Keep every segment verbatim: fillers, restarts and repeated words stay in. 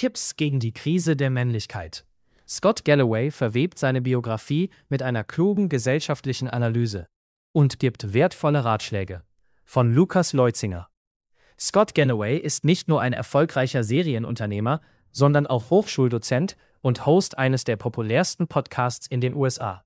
Tipps gegen die Krise der Männlichkeit. Scott Galloway verwebt seine Biografie mit einer klugen gesellschaftlichen Analyse und gibt wertvolle Ratschläge. Von Lukas Leutzinger. Scott Galloway ist nicht nur ein erfolgreicher Serienunternehmer, sondern auch Hochschuldozent und Host eines der populärsten Podcasts in den U S A.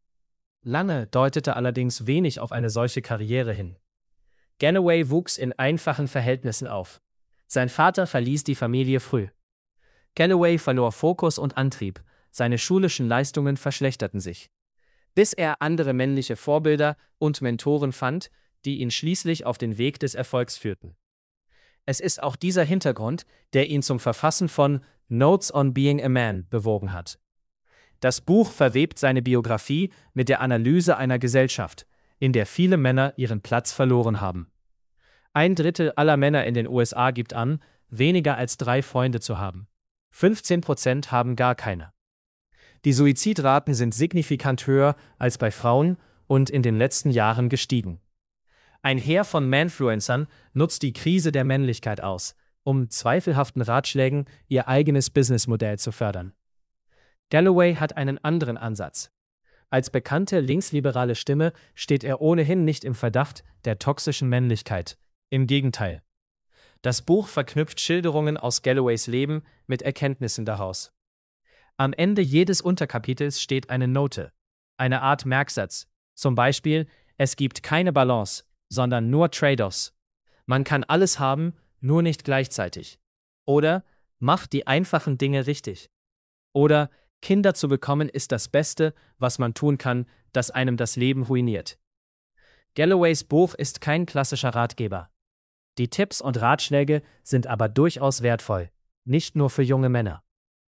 Lange deutete allerdings wenig auf eine solche Karriere hin. Galloway wuchs in einfachen Verhältnissen auf. Sein Vater verließ die Familie früh. Galloway verlor Fokus und Antrieb, seine schulischen Leistungen verschlechterten sich. Bis er andere männliche Vorbilder und Mentoren fand, die ihn schließlich auf den Weg des Erfolgs führten. Es ist auch dieser Hintergrund, der ihn zum Verfassen von Notes on Being a Man bewogen hat. Das Buch verwebt seine Biografie mit der Analyse einer Gesellschaft, in der viele Männer ihren Platz verloren haben. Ein Drittel aller Männer in den U S A gibt an, weniger als drei Freunde zu haben. fünfzehn Prozent haben gar keine. Die Suizidraten sind signifikant höher als bei Frauen und in den letzten Jahren gestiegen. Ein Heer von Manfluencern nutzt die Krise der Männlichkeit aus, um mit zweifelhaften Ratschlägen ihr eigenes Businessmodell zu fördern. Galloway hat einen anderen Ansatz. Als bekannte linksliberale Stimme steht er ohnehin nicht im Verdacht der toxischen Männlichkeit. Im Gegenteil. Das Buch verknüpft Schilderungen aus Galloways Leben mit Erkenntnissen daraus. Am Ende jedes Unterkapitels steht eine Note, eine Art Merksatz, zum Beispiel: Es gibt keine Balance, sondern nur Trade-offs. Man kann alles haben, nur nicht gleichzeitig. Oder macht die einfachen Dinge richtig. Oder Kinder zu bekommen ist das Beste, was man tun kann, das einem das Leben ruiniert. Galloways Buch ist kein klassischer Ratgeber. Die Tipps und Ratschläge sind aber durchaus wertvoll, nicht nur für junge Männer.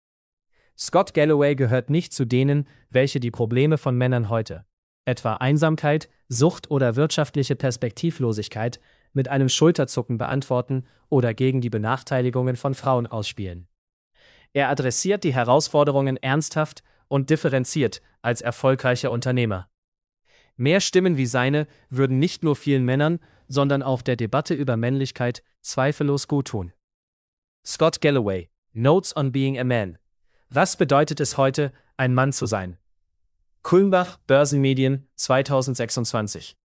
Scott Galloway gehört nicht zu denen, welche die Probleme von Männern heute, etwa Einsamkeit, Sucht oder wirtschaftliche Perspektivlosigkeit, mit einem Schulterzucken beantworten oder gegen die Benachteiligungen von Frauen ausspielen. Er adressiert die Herausforderungen ernsthaft und differenziert als erfolgreicher Unternehmer. Mehr Stimmen wie seine würden nicht nur vielen Männern, sondern auch der Debatte über Männlichkeit zweifellos guttun. Scott Galloway, Notes on Being a Man. Was bedeutet es heute, ein Mann zu sein? Kulmbach, Börsenmedien, zweitausendsechsundzwanzig.